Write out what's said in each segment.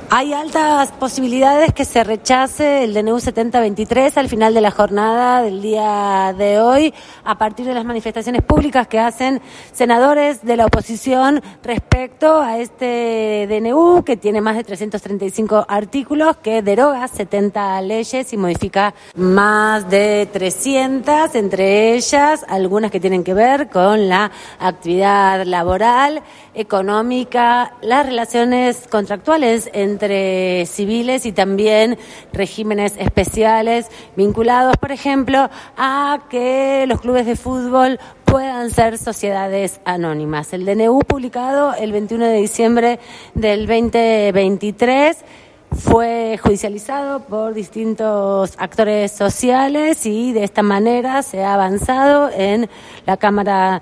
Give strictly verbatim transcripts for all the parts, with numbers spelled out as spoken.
Hay altas posibilidades que se rechace el D N U setenta veintitrés al final de la jornada del día de hoy, a partir de las manifestaciones públicas que hacen senadores de la oposición respecto a este D N U, que tiene más de trescientos treinta y cinco artículos, que deroga setenta leyes y modifica más de trescientas, entre ellas algunas que tienen que ver con la actividad laboral, económica, las relaciones contractuales entre civiles y también regímenes especiales vinculados, por ejemplo, a que los clubes de fútbol puedan ser sociedades anónimas. El D N U, publicado el veintiuno de diciembre del veinte veintitrés, fue judicializado por distintos actores sociales y de esta manera se ha avanzado en la Cámara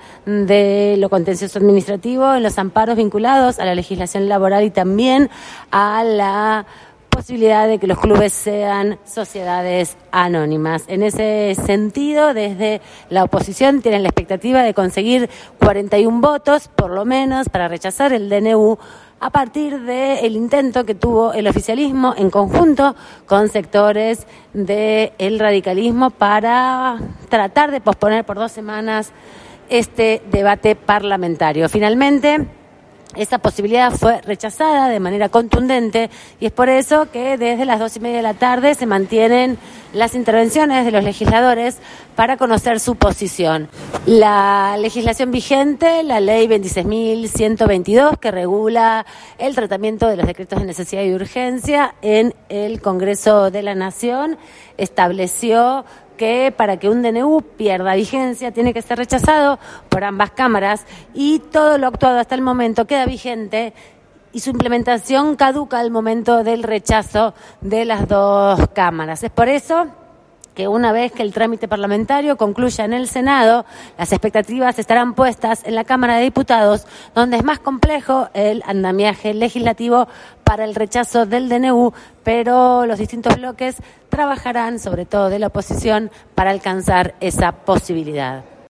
de lo Contencioso Administrativo, en los amparos vinculados a la legislación laboral y también a la posibilidad de que los clubes sean sociedades anónimas. En ese sentido, desde la oposición tienen la expectativa de conseguir cuarenta y un votos, por lo menos, para rechazar el D N U, a partir del intento que tuvo el oficialismo en conjunto con sectores del radicalismo para tratar de posponer por dos semanas este debate parlamentario. Finalmente, esa posibilidad fue rechazada de manera contundente y es por eso que desde las dos y media de la tarde se mantienen las intervenciones de los legisladores para conocer su posición. La legislación vigente, la ley veintiséis mil ciento veintidós, que regula el tratamiento de los decretos de necesidad y urgencia en el Congreso de la Nación, estableció que para que un D N U pierda vigencia tiene que ser rechazado por ambas cámaras y todo lo actuado hasta el momento queda vigente y su implementación caduca al momento del rechazo de las dos cámaras. Es por eso que una vez que el trámite parlamentario concluya en el Senado, las expectativas estarán puestas en la Cámara de Diputados, donde es más complejo el andamiaje legislativo para el rechazo del D N U, pero los distintos bloques trabajarán, sobre todo de la oposición, para alcanzar esa posibilidad.